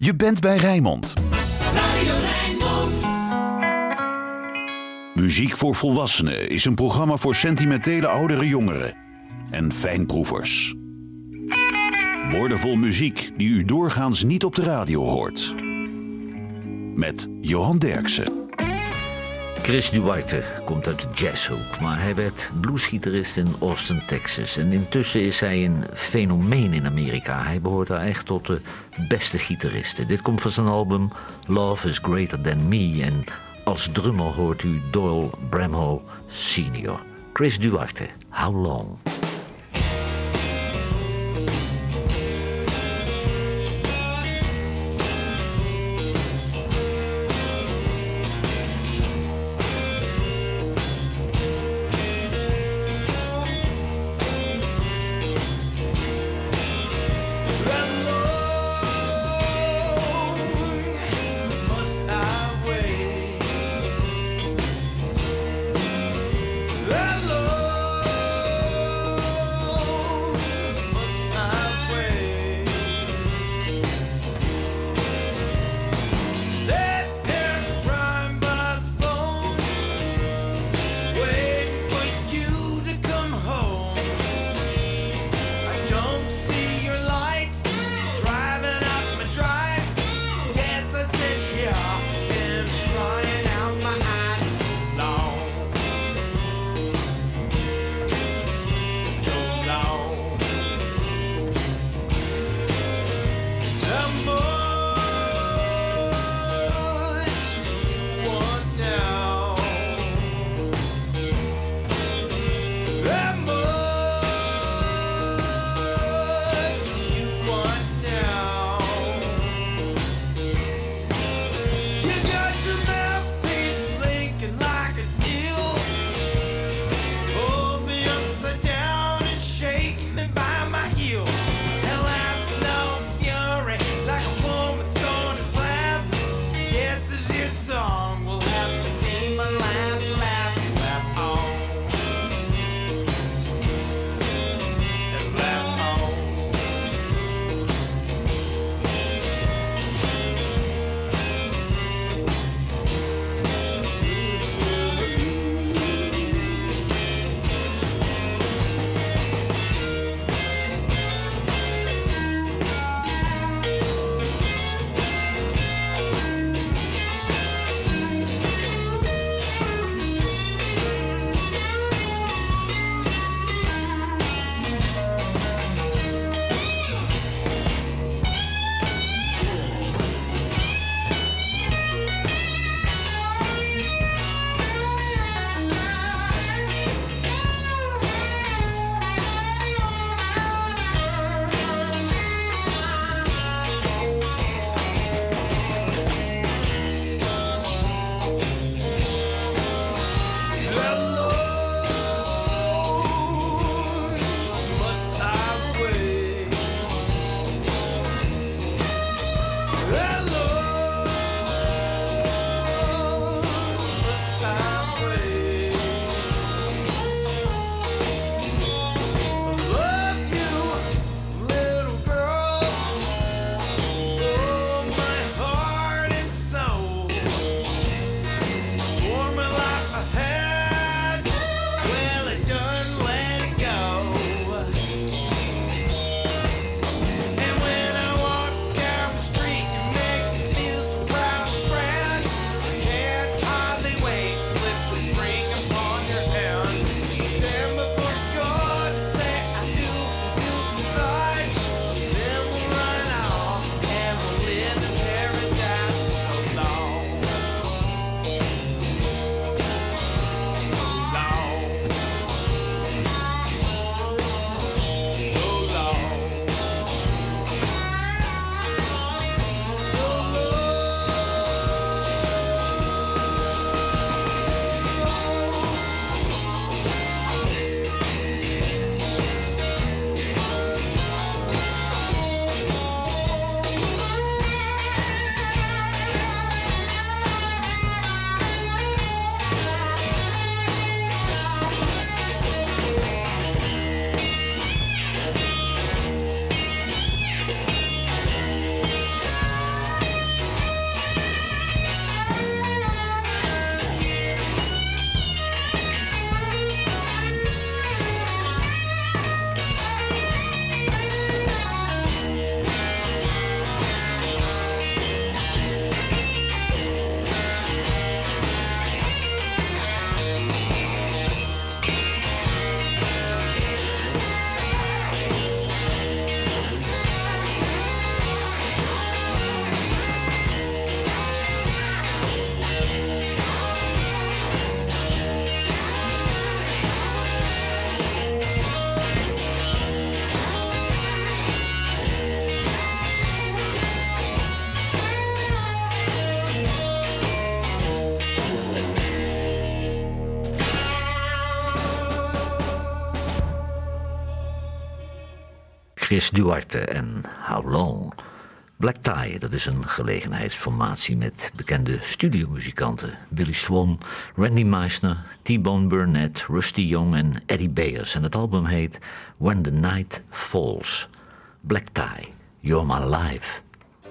Je bent bij Rijnmond. Radio Rijnmond. Muziek voor Volwassenen is een programma voor sentimentele oudere jongeren en fijnproevers. Woordenvol muziek die u doorgaans niet op de radio hoort. Met Johan Derksen. Chris Duarte komt uit de jazzhoek, maar hij werd bluesgitarist in Austin, Texas. En intussen is hij een fenomeen in Amerika. Hij behoort daar echt tot de beste gitaristen. Dit komt van zijn album Love is Greater Than Me. En als drummer hoort u Doyle Bramhall Sr. Chris Duarte, How Long? Chris Duarte en How Long. Black Tie, dat is een gelegenheidsformatie met bekende studiomuzikanten. Billy Swan, Randy Meisner, T-Bone Burnett, Rusty Young en Eddie Bayers. En het album heet When the Night Falls. Black Tie, You're My Life.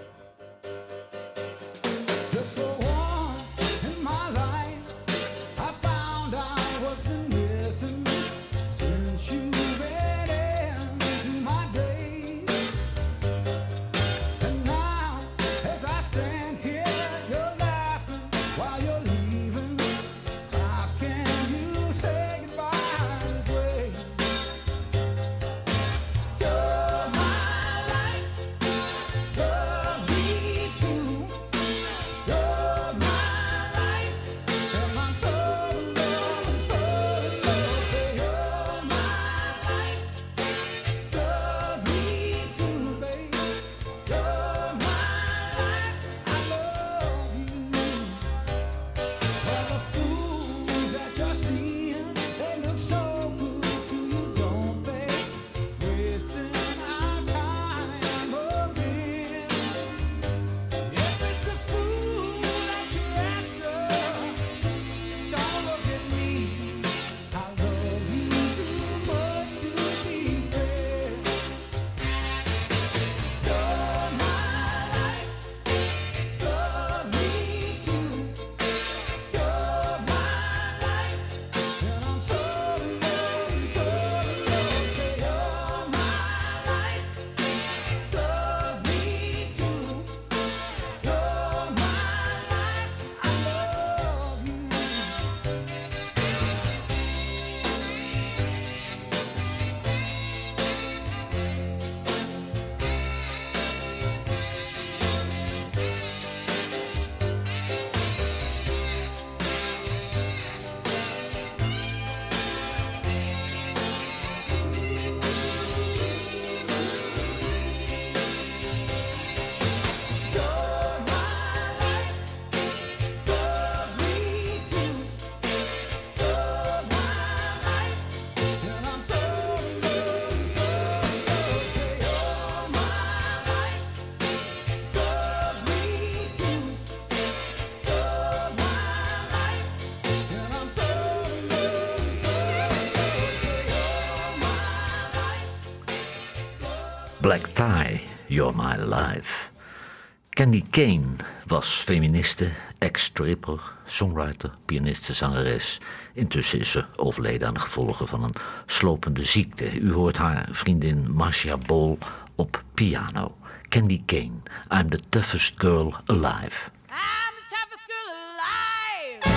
Black Tie, You're My Life. Candy Kane was feministe, ex-stripper, songwriter, pianiste, zangeres. Intussen is ze overleden aan de gevolgen van een slopende ziekte. U hoort haar vriendin Marcia Ball op piano. Candy Kane, I'm the toughest girl alive. I'm the toughest girl alive.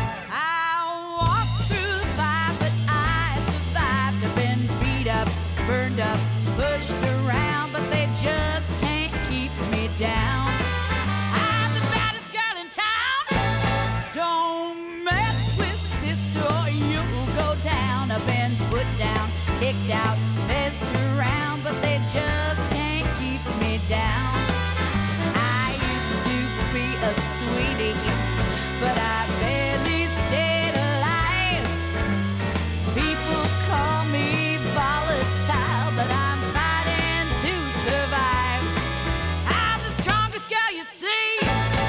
I walked through the fire, but I survived. I've been beat up, burned up, pushed around, but they just can't keep me down. I'm the baddest girl in town. Don't mess with sister or you'll go down. I've been put down, kicked out, messed around, but they just can't keep me down. I used to be a sweetie, but I barely stayed alive. People call me volatile, but I'm fighting to survive. I'm the strongest girl you see.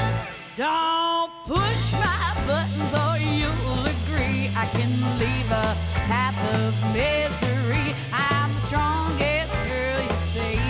Don't push my buttons or you'll agree I can leave a path of misery. I'm the strongest girl you see.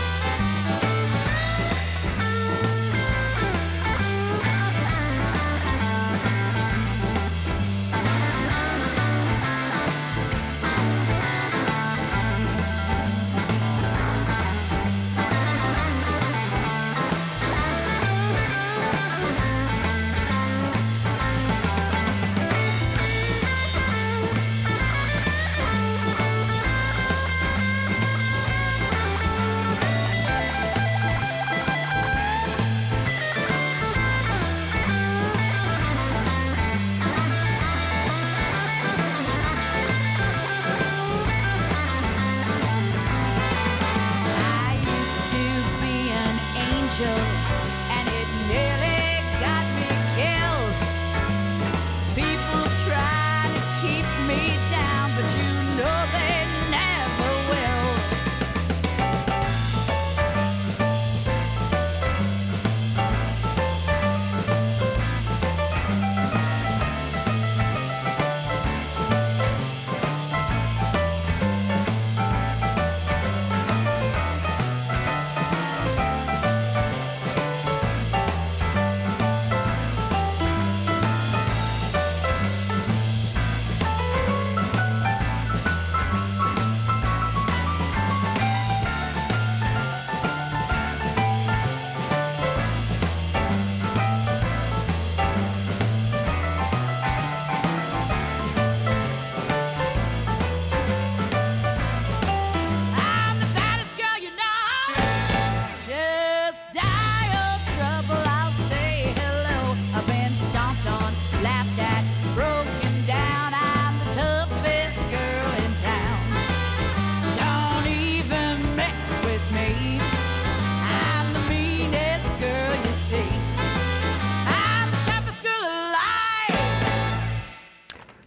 I used to be an angel, and it nearly got me killed. People try to keep me down, but you know they never will.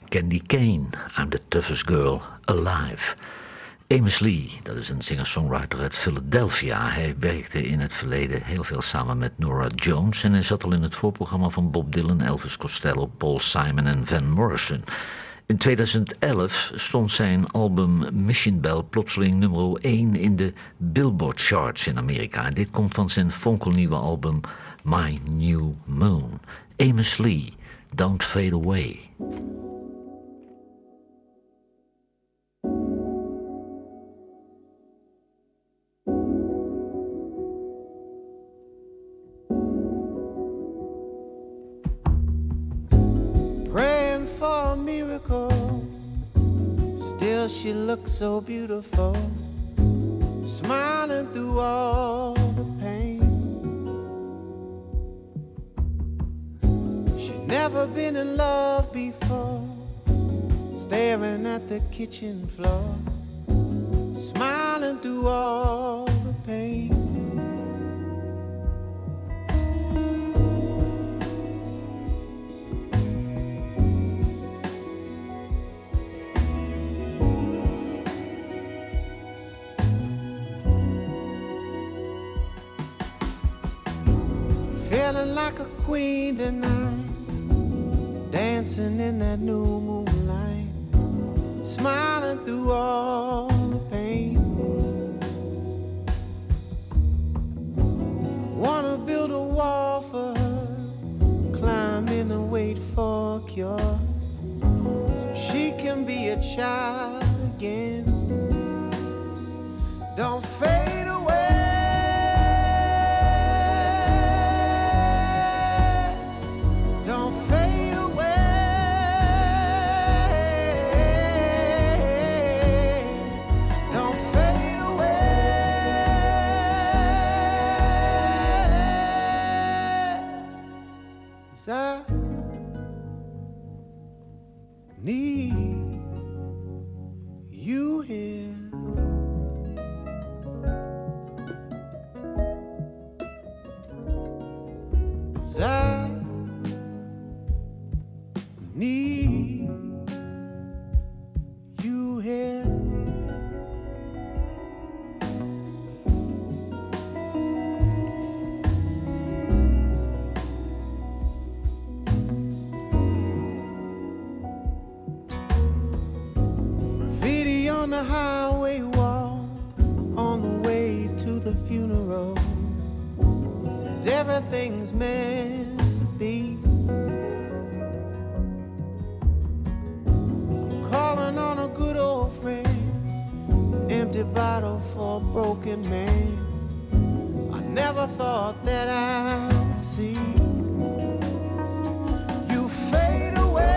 Candy Kane, I'm the toughest girl alive. Amos Lee, dat is een singer-songwriter uit Philadelphia. Hij werkte in het verleden heel veel samen met Norah Jones en hij zat al in het voorprogramma van Bob Dylan, Elvis Costello, Paul Simon en Van Morrison. In 2011 stond zijn album Mission Bell plotseling nummer 1 in de Billboard charts in Amerika. En dit komt van zijn fonkelnieuwe album My New Moon. Amos Lee, Don't Fade Away. Still she looks so beautiful, smiling through all the pain. She'd never been in love before, staring at the kitchen floor, smiling through all the pain. Feeling like a queen tonight, dancing in that new moonlight, smiling through all the pain. Wanna build a wall for her, climb in and wait for a cure, so she can be a child again. Don't fade away. I need you here. 'Cause I need you here. On the highway wall, on the way to the funeral, says everything's meant to be. Calling on a good old friend, empty bottle for a broken man. I never thought that I would see you fade away.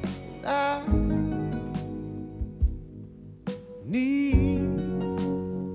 Need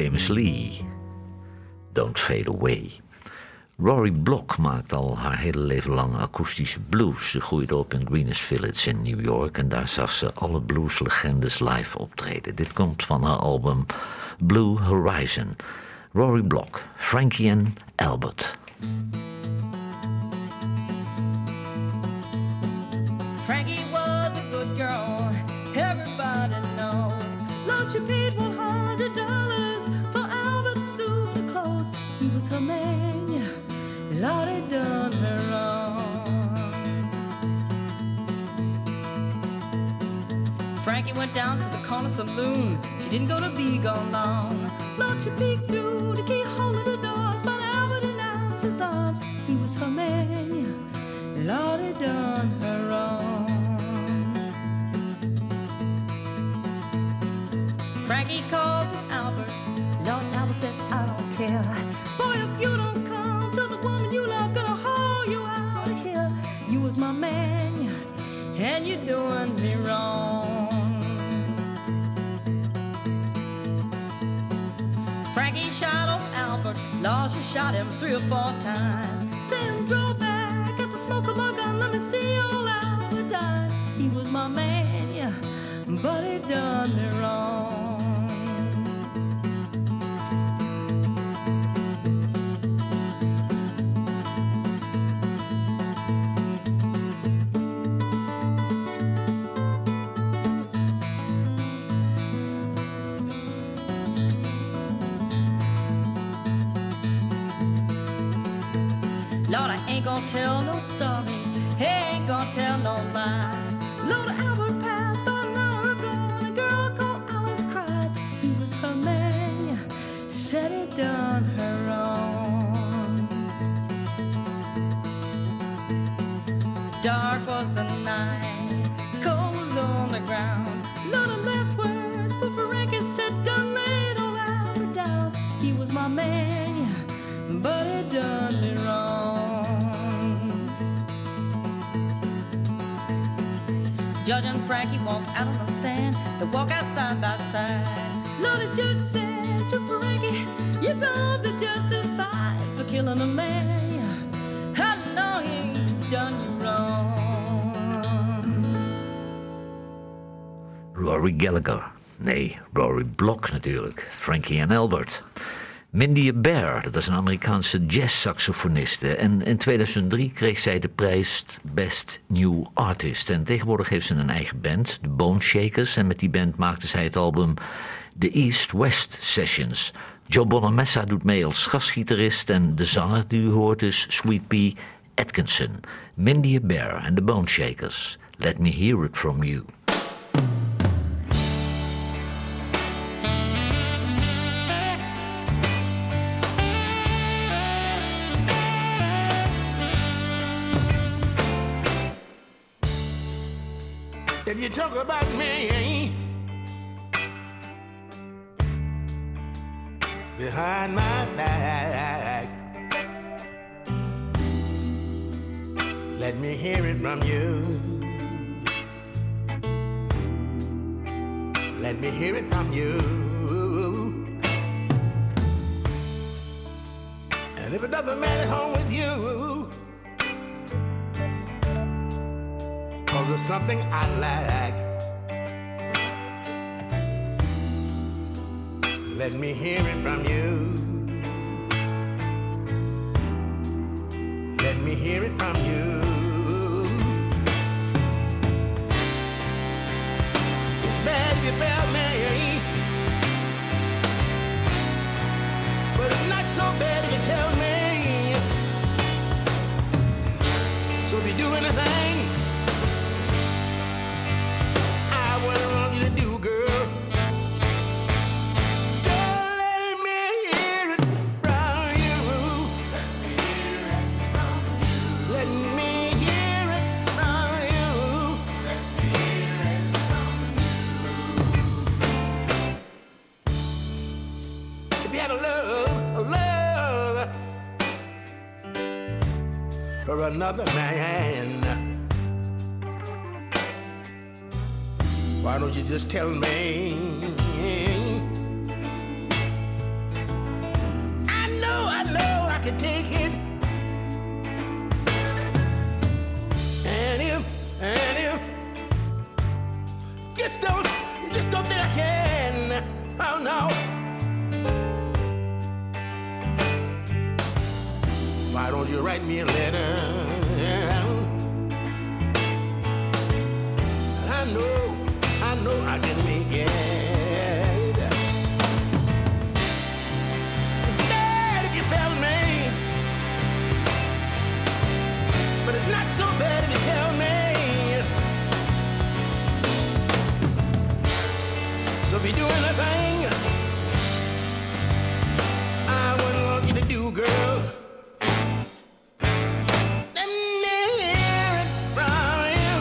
James Lee. Don't Fade Away. Rory Block maakt al haar hele leven lang akoestische blues. Ze groeide op in Greenwich Village in New York en daar zag ze alle blueslegendes live optreden. Dit komt van haar album Blue Horizon. Rory Block, Frankie en Albert. Frankie was a good girl, everybody knows. Lord, she paid $100 for Albert's suit of clothes. He was her man, yeah. Lord, he done her wrong. Frankie went down to the corner saloon. She didn't go to be gone long. Lord, she peeked through the keyhole of the doors, but Albert announced his arms. He was her man, yeah. Lord, he done her wrong. Frankie called to Albert. Lord, Albert said, I don't care. Boy, if you don't come to the woman you love, gonna haul you out of here. You was my man, yeah, and you're doing me wrong. Frankie shot off Albert. Lord, she shot him 3 or 4 times. Send drove back at the smoke of my gun. Let me see old Albert died. He was my man, yeah, but he done me wrong. Lord, I ain't gonna tell no story, ain't gonna tell no lies. Lord, Albert passed by an hour ago, and a girl called Alice cried. He was her man, yeah, said he done her wrong. Dark was the night, cold on the ground. Lord, the last words, but Frankie said, done laid old Albert down. He was my man, yeah, but he done me wrong. Judge and Frankie walk out on the stand. They walk out side by side. Lord, the judge says to Frankie, you're gonna be justified for killing a man. I know he ain't done you wrong. Rory Gallagher. Nee, Rory Block natuurlijk. Frankie en Albert. Mindy Bear, dat is een Amerikaanse jazzsaxofoniste. En in 2003 kreeg zij de prijs Best New Artist. En tegenwoordig heeft ze een eigen band, de Bone Shakers. En met die band maakte zij het album The East-West Sessions. Joe Bonamessa doet mee als gastgitarist. En de zanger die u hoort is Sweet Pea Atkinson. Mindy Bear en de Bone Shakers. Let me hear it from you. If you talk about me behind my back, let me hear it from you. Let me hear it from you. And if it doesn't matter at home with you, 'cause it's something I like, let me hear it from you. Let me hear it from you. It's bad if you fail me, but it's not so bad if you tell me. So if you do anything what I want you to do, girl, don't let me hear it from you. Let me hear it from you. Let me hear it from you. If you had a love for another man, why don't you just tell me? why don't you write me a letter? I know I can make it. It's bad if you tell me, but it's not so bad if you tell me. So if you do anything I wouldn't want you to do, girl, let me hear it from you.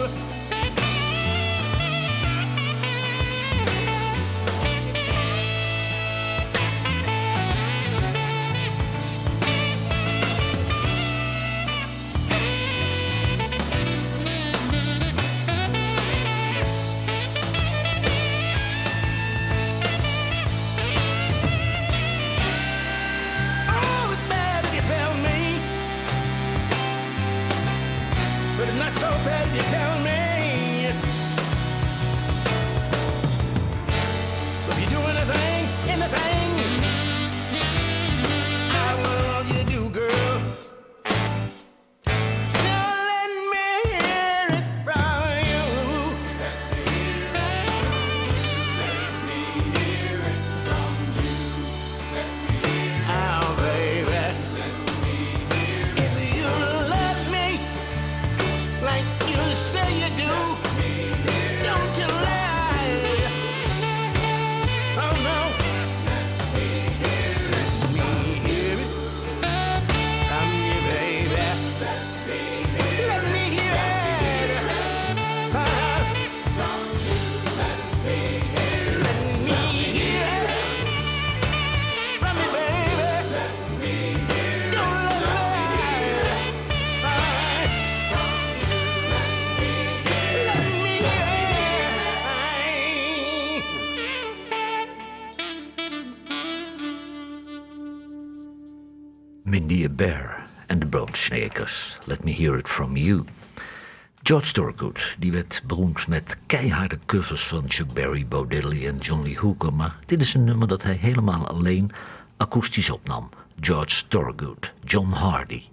Oh, it's bad if you tell me, but it's not so bad if you tell me. So if you do anything I want you to do, girl, now let me hear it from you. Oh, baby, if you love me like you say you do, don't you lie. Oh no, let me hear it from you, baby. Let me hear it from you. Let me hear it from you, baby. Don't let me Mindy Bear en de Boneshakers. Let me hear it from you. George Thorogood, die werd beroemd met keiharde covers van Chuck Berry, Bo Diddley en John Lee Hooker, maar dit is een nummer dat hij helemaal alleen akoestisch opnam. George Thorogood, John Hardy.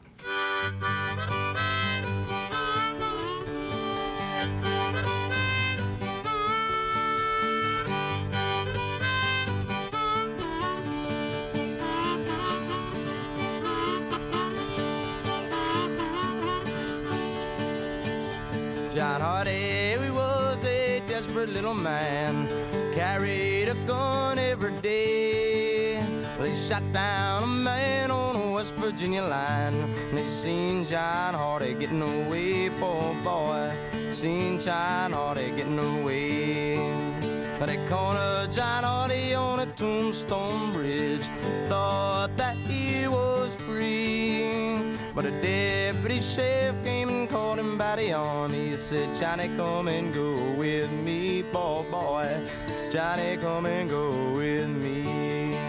John Hardy, he was a desperate little man, carried a gun every day. They shot down a man on a West Virginia line, and they seen John Hardy getting away, poor boy, seen John Hardy getting away. They cornered John Hardy on a Tombstone Bridge, thought that he was free. But a deputy sheriff came and called him by the arm. He said, Johnny, come and go with me, poor boy. Johnny, come and go with me.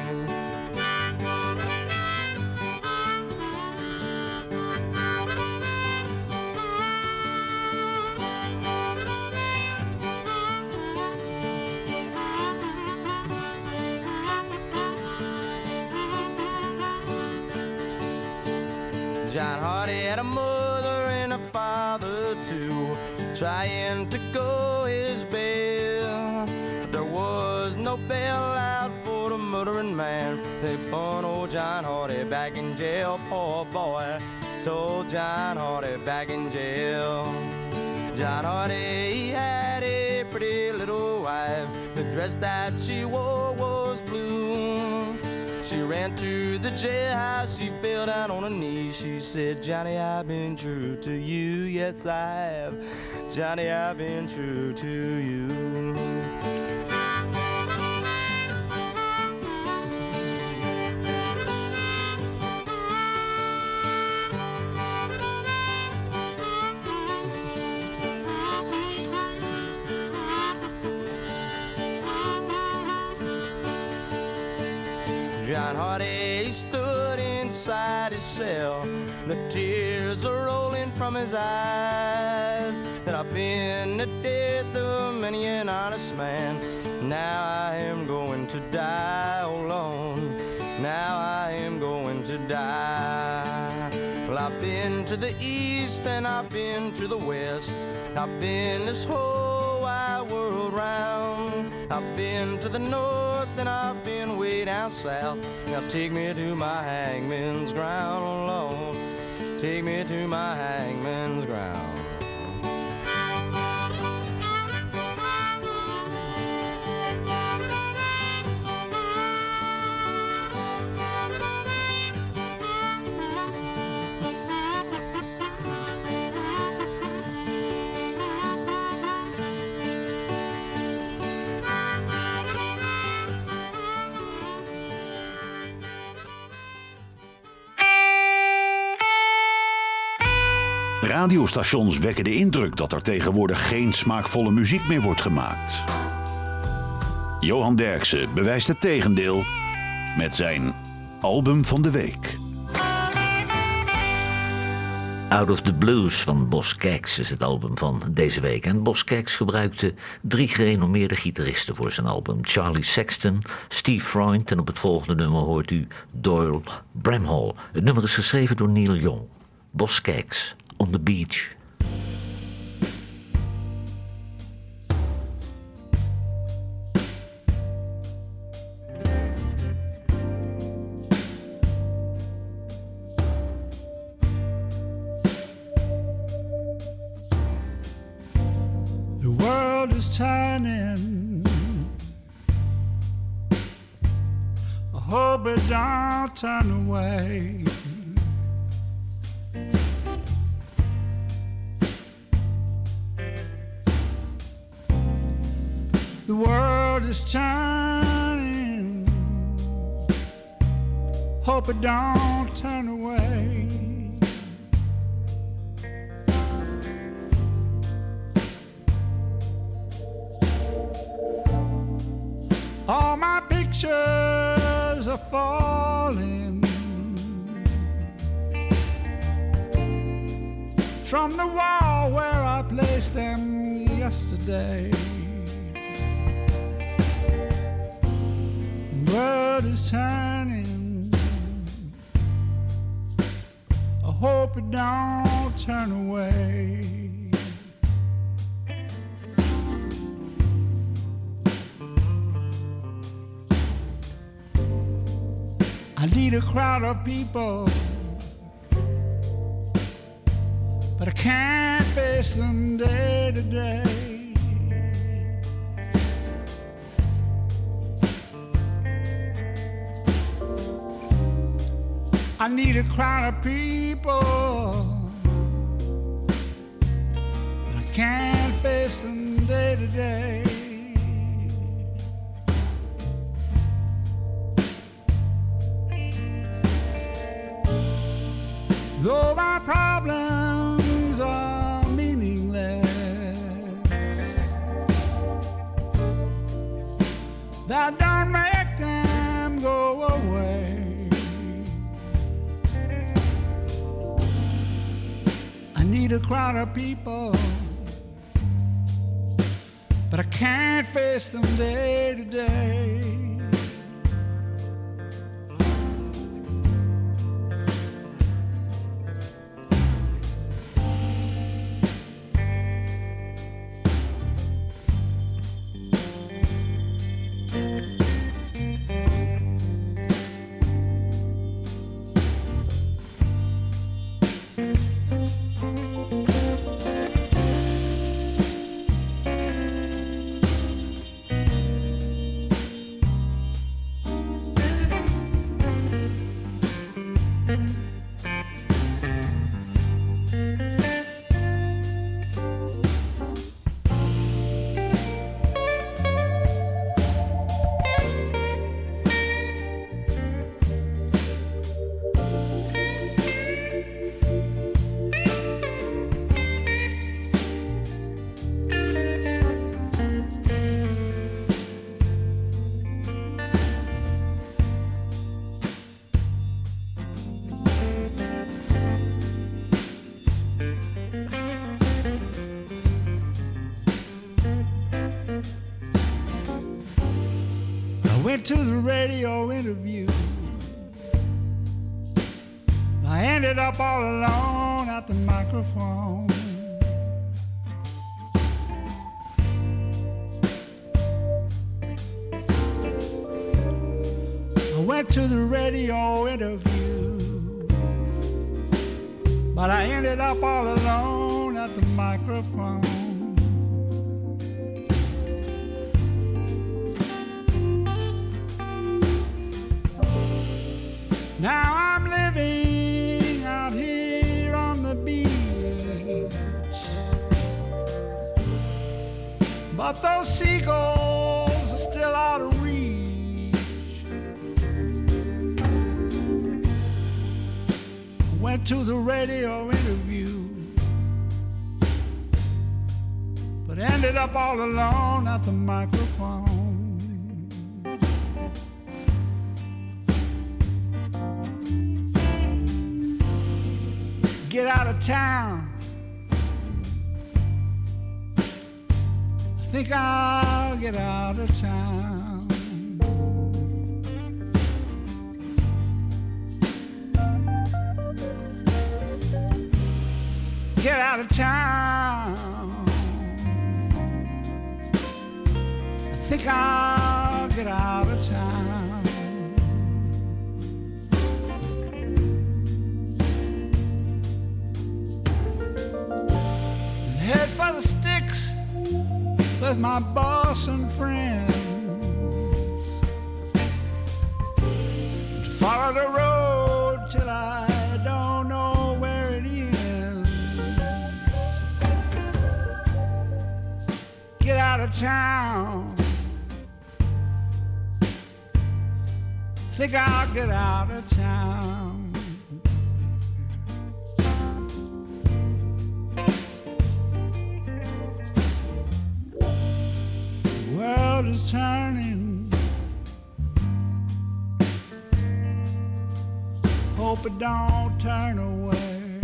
John Hardy had a mother and a father too, trying to go his bail. But there was no bail out for the murdering man. They put old John Hardy back in jail, poor boy, told John Hardy back in jail. John Hardy, he had a pretty little wife. The dress that she wore was blue. She ran to the jailhouse, she fell down on her knees. She said, Johnny, I've been true to you, yes I have. Johnny, I've been true to you. John Hardy stood inside his cell. The tears are rolling from his eyes. That I've been the death of many an honest man. Now I am going to die alone. Now I am going to die. Well, I've been to the east and I've been to the west. I've been this whole wide world round. I've been to the north and I've been way down south. Now take me to my hangman's ground, Lord. Take me to my hangman's ground. Radiostations wekken de indruk dat er tegenwoordig geen smaakvolle muziek meer wordt gemaakt. Johan Derksen bewijst het tegendeel met zijn album van de week. Out of the Blues van Boz Scaggs is het album van deze week. En Boz Scaggs gebruikte 3 gerenommeerde gitaristen voor zijn album. Charlie Sexton, Steve Freund en op het volgende nummer hoort u Doyle Bramhall. Het nummer is geschreven door Neil Young. Boz Scaggs, On the Beach. The world is turning. I hope it don't turn away. The world is turning. Hope it don't turn away. All my pictures are falling from the wall where I placed them yesterday. The world is turning. I hope it don't turn away. I lead a crowd of people, but I can't face them day to day. I need a crowd of people, but I can't face them day to day. Though my problems are meaningless, that don't make them go away. I need a crowd of people, but I can't face them day to day. Went to the radio interview by ended up all alone at the microphone. I went to the radio interview, but I ended up all alone at the microphone. Now I'm living out here on the beach, but those seagulls are still out of reach. Went to the radio interview, but ended up all alone at the microphone. Get out of town. I think I'll get out of town. Get out of town. I think I'll get out of town. Head for the sticks with my boss and friends, to follow the road till I don't know where it ends. Get out of town. Think I'll get out of town. World is turning. Hope it don't turn away.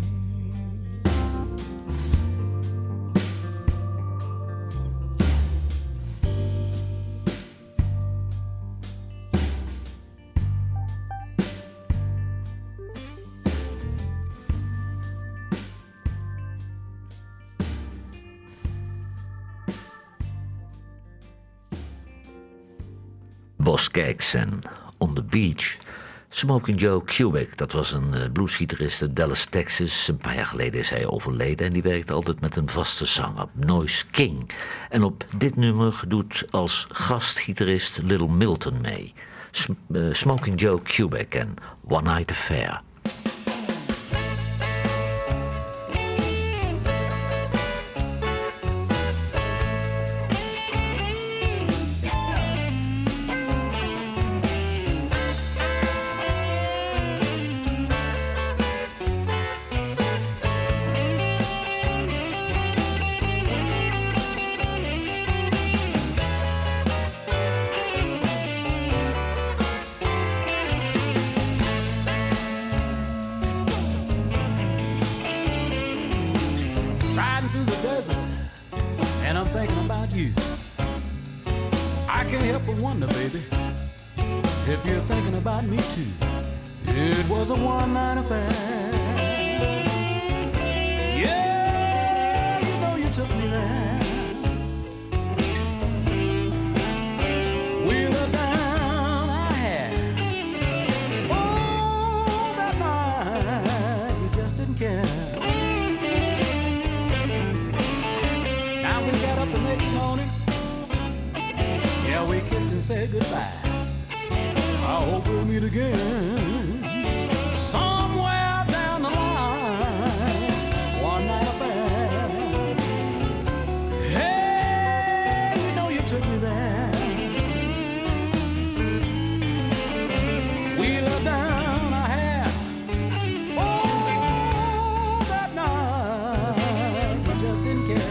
Boz Scaggs en On the Beach. Smoking Joe Kubek, dat was een bluesgitarist uit Dallas, Texas. Een paar jaar geleden is hij overleden en die werkte altijd met een vaste zanger, Noise King. En op dit nummer doet als gastgitarist Little Milton mee. Smoking Joe Kubek en One Night Affair. And I'm thinking about you. I can't help but wonder, baby, if you're thinking about me too. It was a one-night affair. Yeah, you know you took me there. We were down I had. Oh, that night you just didn't care. We got up the next morning. Yeah, we kissed and said goodbye. I hope we'll meet again somewhere down the line. One night affair. Hey, you know you took me there. We lay down our hair. Oh, that night we just didn't care.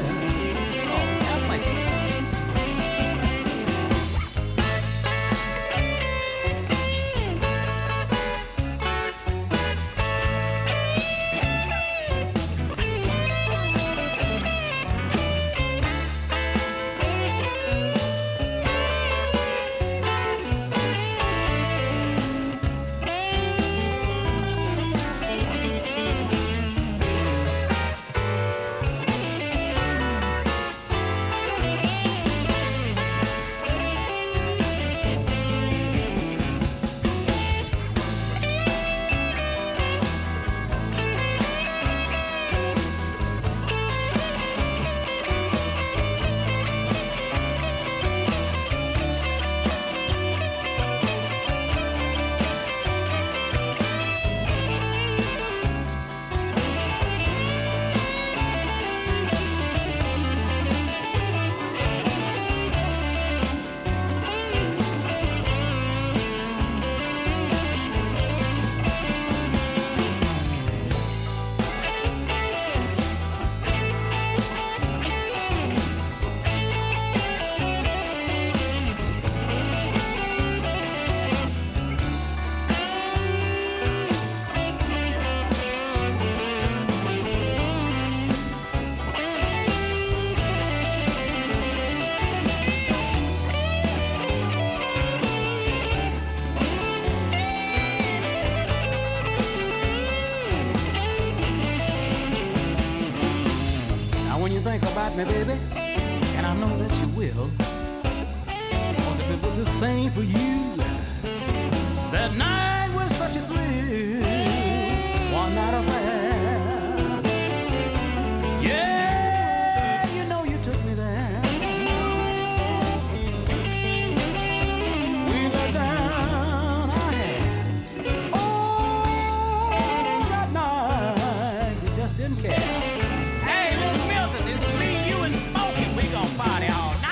think about me, baby, and I know that you will. Cause if it was the same for you, that night was such a thrill, one night affair. Yeah, you know you took me there. We let down our hair. Oh, that night we just didn't care. Hey, little Milton, it's me, you, and Smokey. We gon' party all night.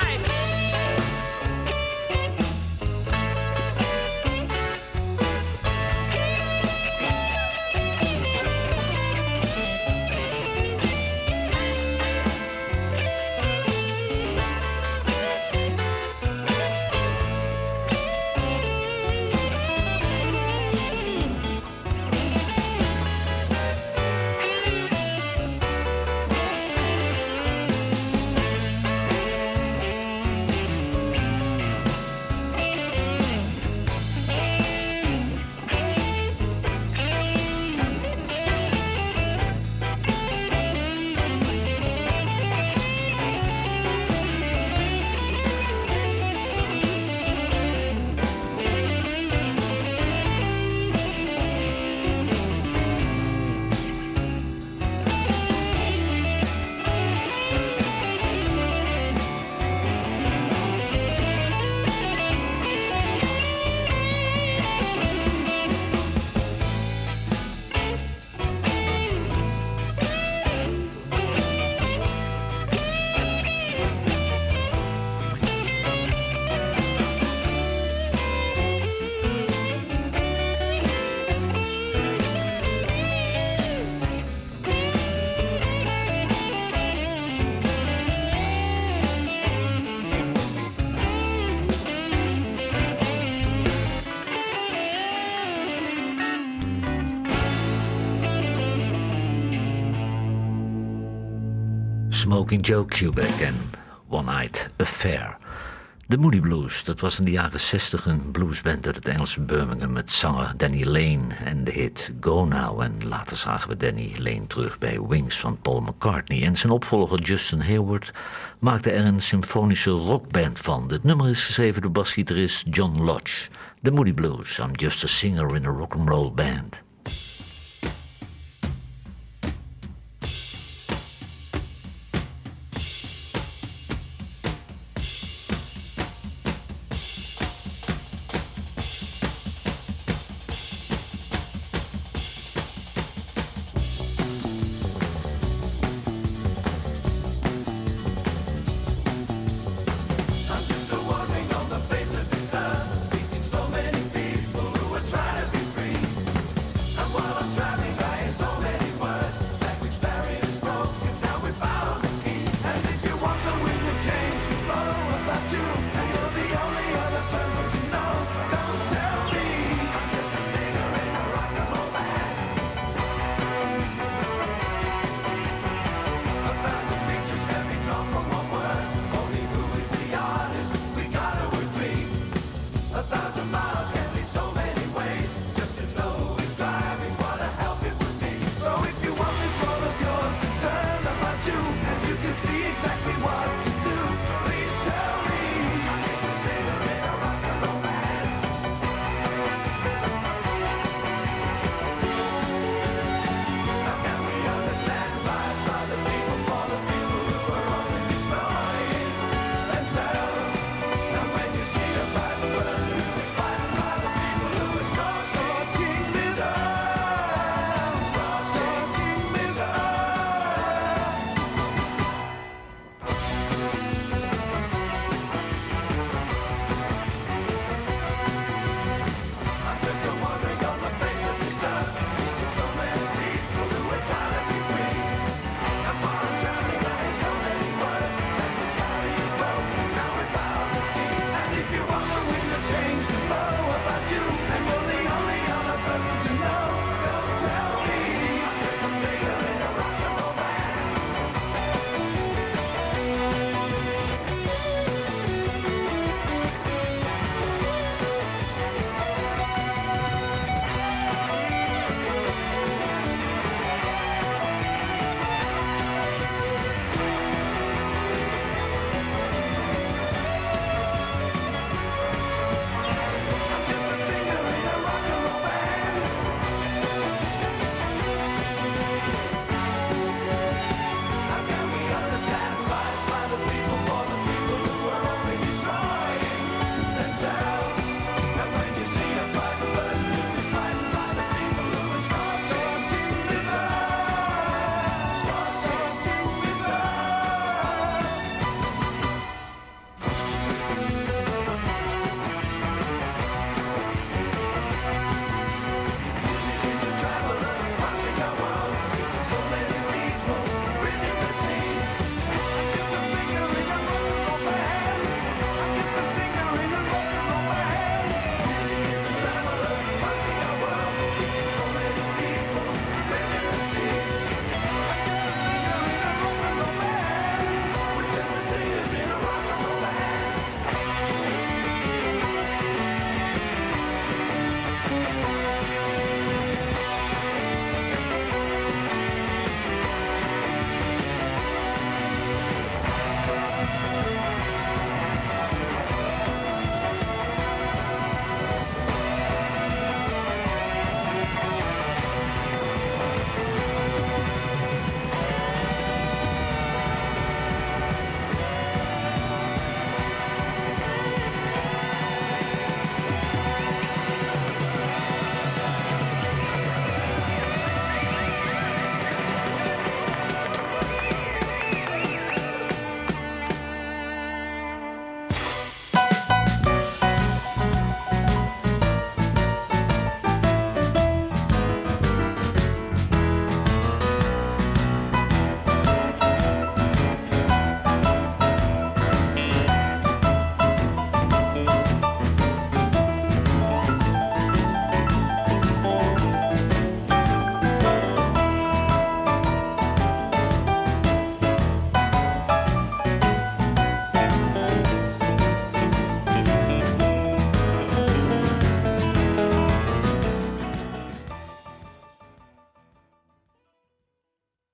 Smoking Joe Kubek en One Night Affair. De Moody Blues, dat was in de jaren 60 een bluesband uit het Engelse Birmingham met zanger Danny Lane en de hit Go Now. En later zagen we Danny Lane terug bij Wings van Paul McCartney. En zijn opvolger Justin Hayward maakte er een symfonische rockband van. Het nummer is geschreven door basgitarist John Lodge. De Moody Blues, I'm just a singer in a rock'n'roll band.